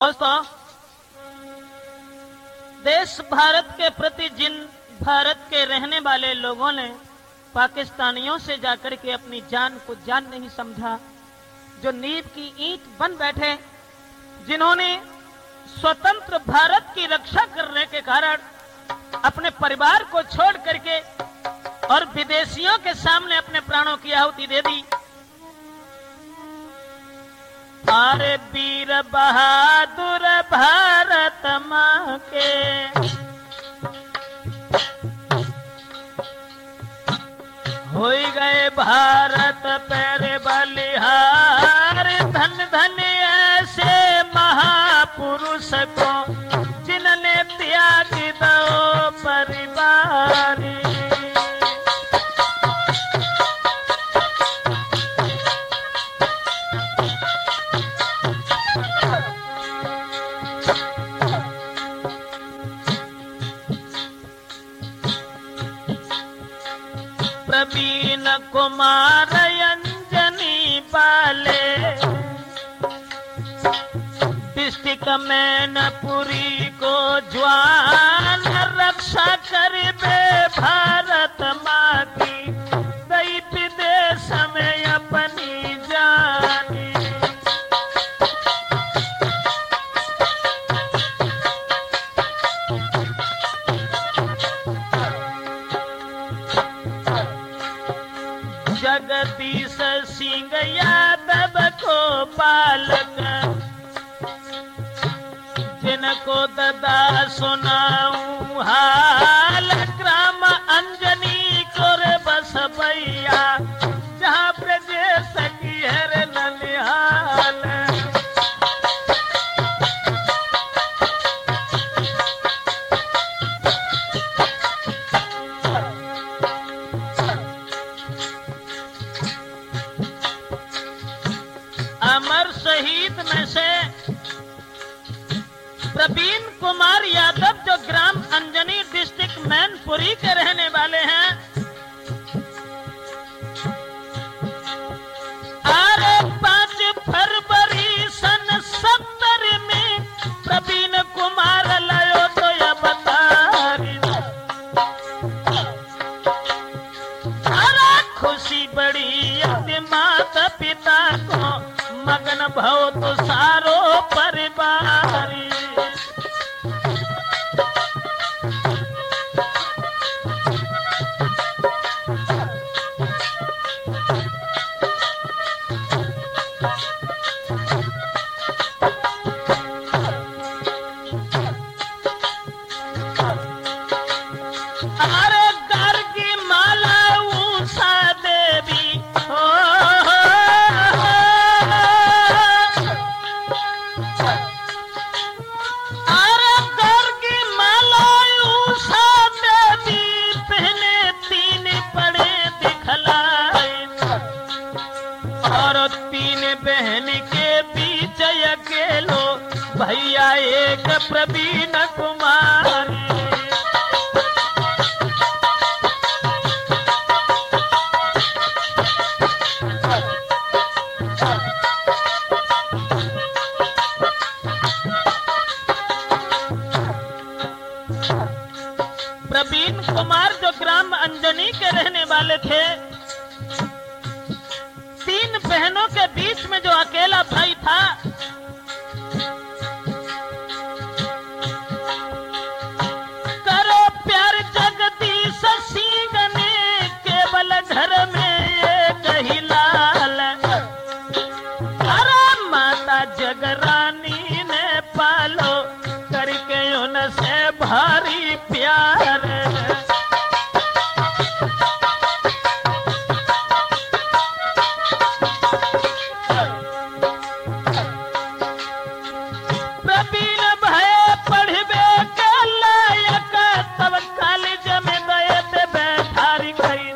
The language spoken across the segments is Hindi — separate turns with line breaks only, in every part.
दोस्तों, देश भारत के प्रति जिन भारत के रहने वाले लोगों ने पाकिस्तानियों से जाकर के अपनी जान को जान नहीं समझा, जो नींव की ईंट बन बैठे, जिन्होंने स्वतंत्र भारत की रक्षा करने के कारण अपने परिवार को छोड़ करके और विदेशियों के सामने अपने प्राणों की आहुति दे दी। अरे वीर बहादुर भारत मां के हो गए भारत पैरे बलिहार। धन धन ऐसे महापुरुष को जिनने त्याग दो परिवार। प्रवीण कुमार अंजनी पाले डिस्ट्रिक्ट मैनपुरी को ज्वान रक्षा करबे भारत माँ की दई विदेश में अपनी जानी। जगदीश सिंह यादव को पालक जिनको ददा सुनाऊं हाल। ग्राम अंजनी को रे बस भैया जहाँ ब्रजेश की है ननिहाल। अमर शहीद में से प्रवीण कुमार यादव जो ग्राम अंजनी डिस्ट्रिक्ट मैनपुरी के रहने वाले हैं, अरे 5 फरवरी सन 70 में प्रवीण कुमार लायो तो यह बतारी। अरे खुशी बड़ी अपने माता पिता को मगन भव तो सारो परिवार। अरे गार्गी माला उषा देवी हो, अरे गार्गी माला उषा देवी पहने 3 पड़े दिखलाए और 3 बहन के बीच अकेलो भैया एक प्रवीण कुमार। प्रवीण कुमार जो ग्राम अंजनी के रहने वाले थे, 3 बहनों के बीच में जो अकेला भाई था, करो प्यार जगदीश सिंह ने केवल घर में ये कही लाल। अरे माता जगरानी ने पालो करके उनसे भारी प्यार। प्रवीण भय पढ़बे के लायक तब कॉलेज में गए थे बैठारी गई।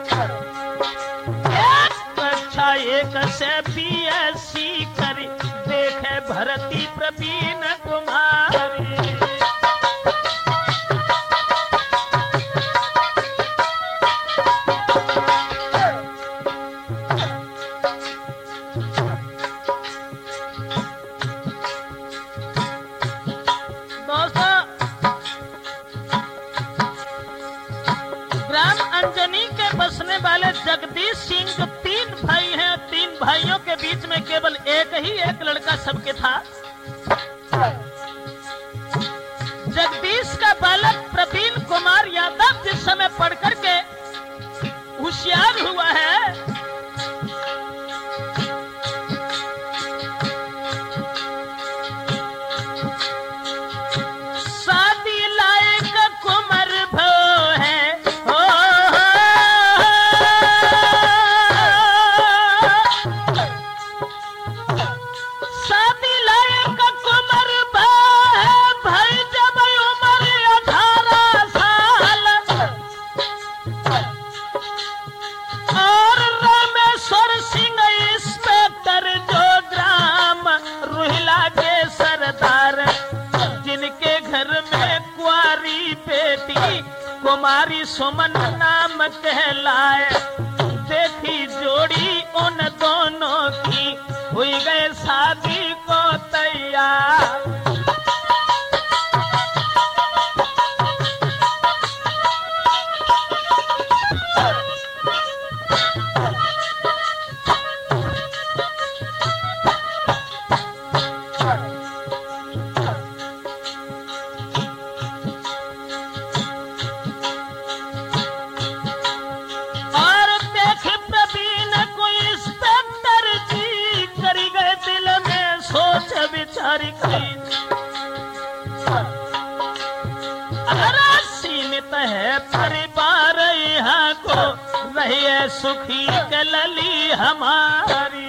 कक्षा 1 से BSc करी देखे भर्ती प्रवीण कुमारी। बसने वाले जगदीश सिंह जो 3 भाई हैं, 3 भाइयों के बीच में केवल एक लड़का सबके था। जगदीश का बालक प्रवीण कुमार यादव जिस समय पढ़ करके होशियार हुआ है, शादी लायक कुमर भो है, हो शादी लायक कुमर भो है, भाई जब उम्र 18 साल, और रामेश्वर सिंह इंस्पेक्टर जो ग्राम रोहिला के सरदार, जिनके घर में कुंवारी बेटी कुमारी सुमन नाम कहलाए। देखी जोड़ी उन दोनों की, हुई गए शादी को तैयार। सीमित है परिवार यहाँ को, रहिए सुखी के लली हमारी।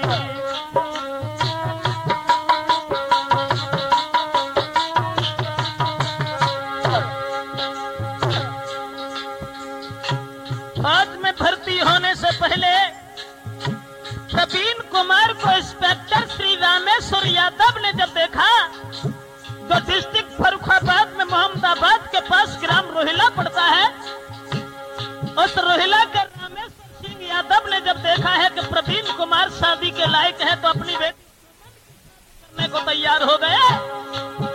फौज में भर्ती होने से पहले प्रवीण कुमार को इंस्पेक्टर श्री रामेश्वर यादव ने जब देखा, जो डिस्ट्रिक्ट फर्रुखाबाद में मोहम्मदाबाद के पास ग्राम रोहिला पड़ता है, उस रोहिला के रामेश्वर सिंह यादव ने जब देखा है कि प्रवीण कुमार शादी के लायक है, तो अपनी बेटी करने को तैयार हो गए।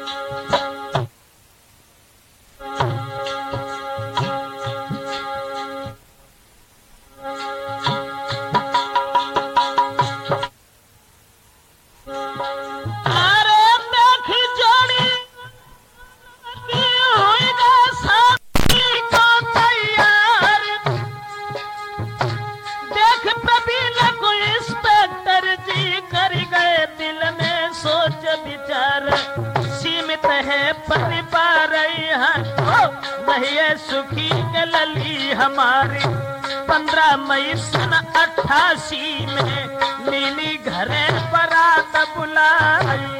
परिवार सुखी के लली हमारी। 15 मई सन 88 में नीली घरे बरात बुलाई।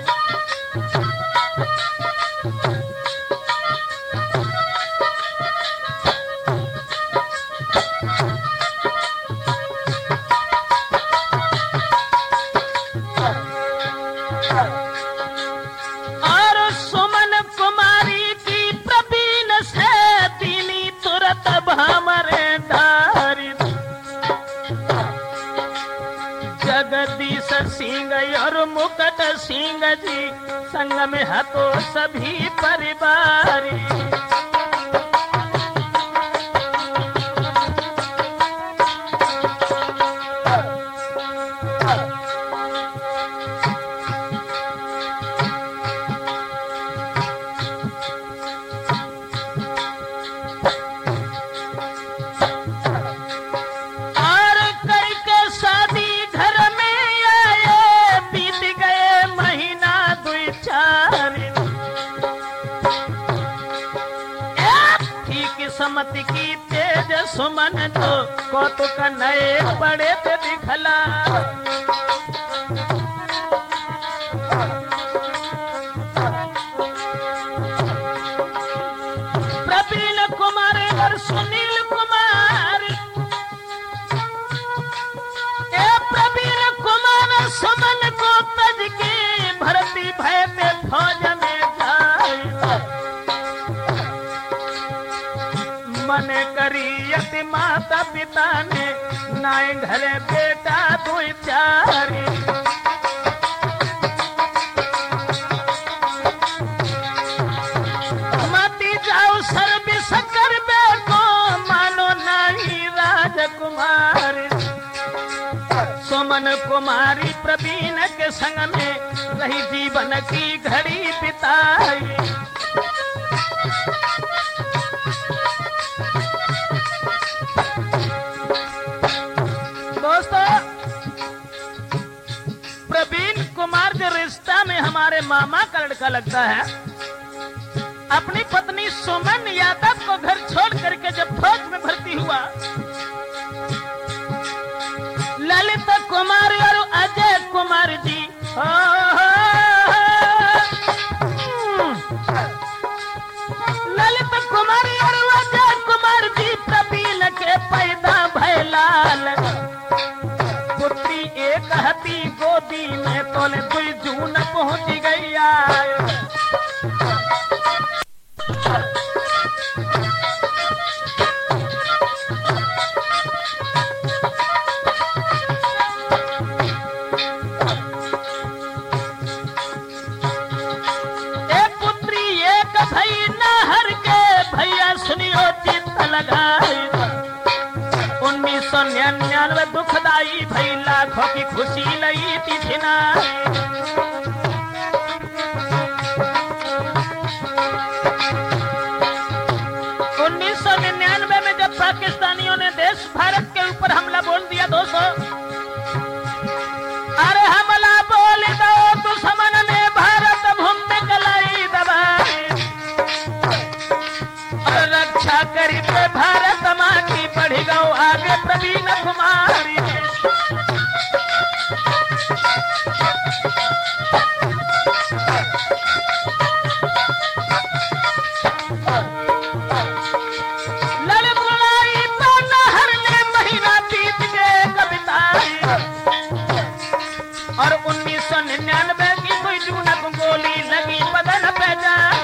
जगदीश सिंह और मुकुट सिंह जी संग में हतो सभी परिवार। समति की तेज सुमन तो कौतुक नए बड़े पे दिखला। प्रवीण कुमार और सुनील कुमार, प्रवीण कुमार सुमन को तज के भर्ती भय पे फौज में जाए। मन करी यति माता पिता ने नाय घरे बेटा 2-4। मती जाओ सर्विस कर बेको मानो नहीं कुमारी प्रवीण के संग में रही जीवन की घड़ी बिताई। दोस्तों, प्रवीण कुमार जो रिश्ता में हमारे मामा का लड़का लगता है, अपनी पत्नी सुमन यादव को घर छोड़ करके जब फौज में भर्ती हुआ, ललित कुमार और अजय कुमार जी ललित कुमार और अजय कुमार जी प्रवीण के पैदा भैलाल। पुत्री एक हती गोदी में तोले 2 जून पहुंच गई। सुनियो चित्त लगाई 1999 दुखदाई भई लाखों की खुशी लई थी छिनाई। 1999 में जब पाकिस्तानियों ने देश भारत के ऊपर हमला बोल दिया दोस्तों, अरे हमला बोल दो दुश्मन ने भारत भूमि में कलाई दबाई, रक्षा करी पे भारत माँ की बढ़ी गौ आगे प्रवीण कुमारी। ललित लड़ाई पर नहर ने महीना बीत गए कविताई, और 1999 की 2 जून को गोली लगी बदन पे जाए।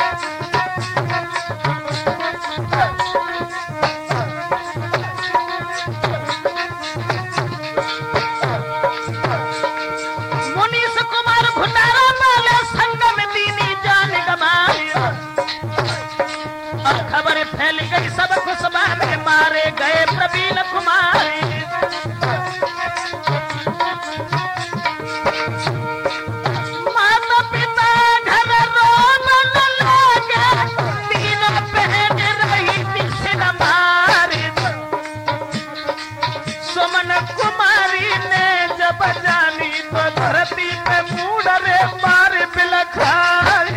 खबर फैल गई सब खुशबा में मारे गए प्रवीण कुमारी। माता पिता घर रोने लगे, 3 बहन रही दिल मारी। सुमन कुमारी ने जब जानी तो धरती पे मुड़े मार बिलखाई।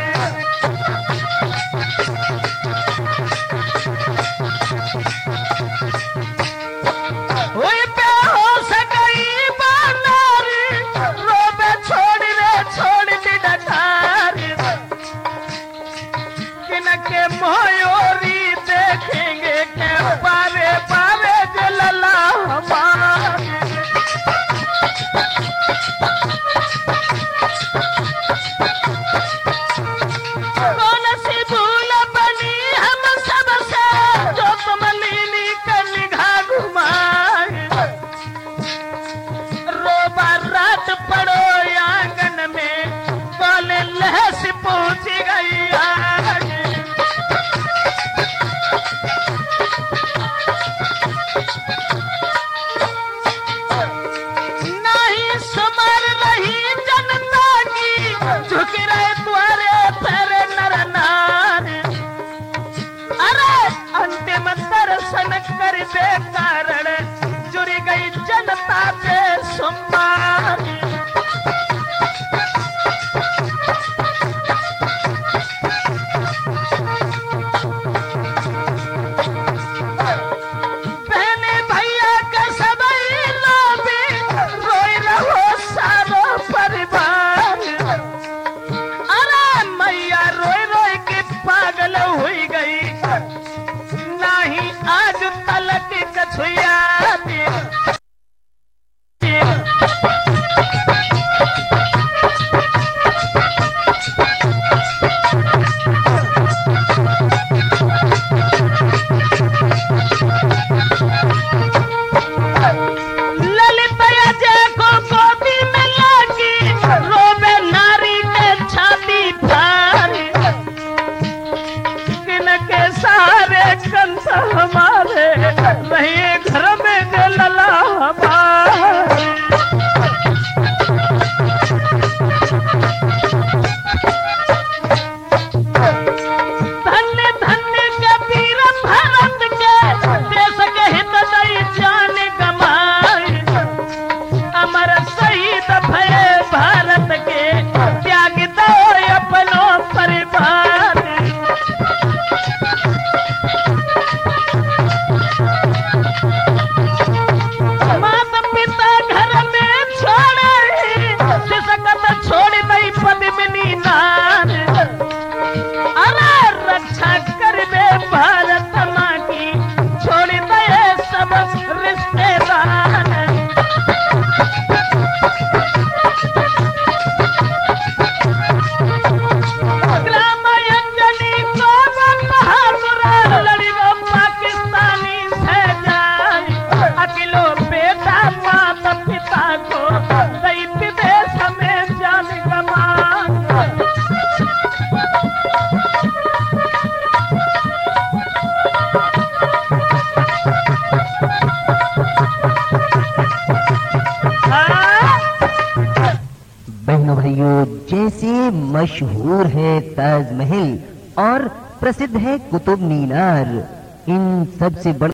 मोयोरी देखेंगे के पारे पारे जलला हमारे। कौन सी भूल बनी हम सबसे जो तुम लीली का निगाह घुमाए। रोबा रात पड़ो आंगन में बोले लहस पहुंच गई। झुक रहे तुम्हारे पैरे नर नार, अरे अंतिम दर्शन कर दे कारण जुड़ गई जनता पे सम्मान। बहने भैया का सबई लोबी रोई रहो सारो परिवार। पागल हुई गई नहीं आज तलक कछुया। ललित अजय को गोदी में लागी रोबे नारी के छाती फाड़। के सारे कंस हमारे रहिए घर में जो लला हमारे।
बहनों भाइयों, जैसे मशहूर है ताजमहल और प्रसिद्ध है कुतुब मीनार, इन सबसे बड़ा